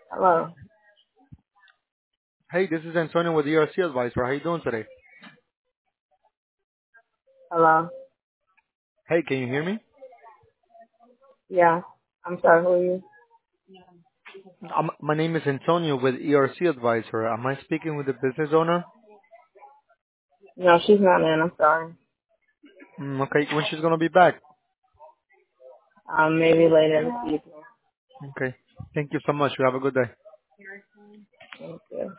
Hello. Hey, this is Antonio with ERC Advisor. How you doing today? Hello. Hey, can you hear me? Yeah. I'm sorry, who are you? My name is Antonio with ERC Advisor. Am I speaking with the business owner? No, she's not in. I'm sorry. Okay, when she's gonna be back? Maybe later this evening. Okay. Thank you so much. You have a good day. Thank you.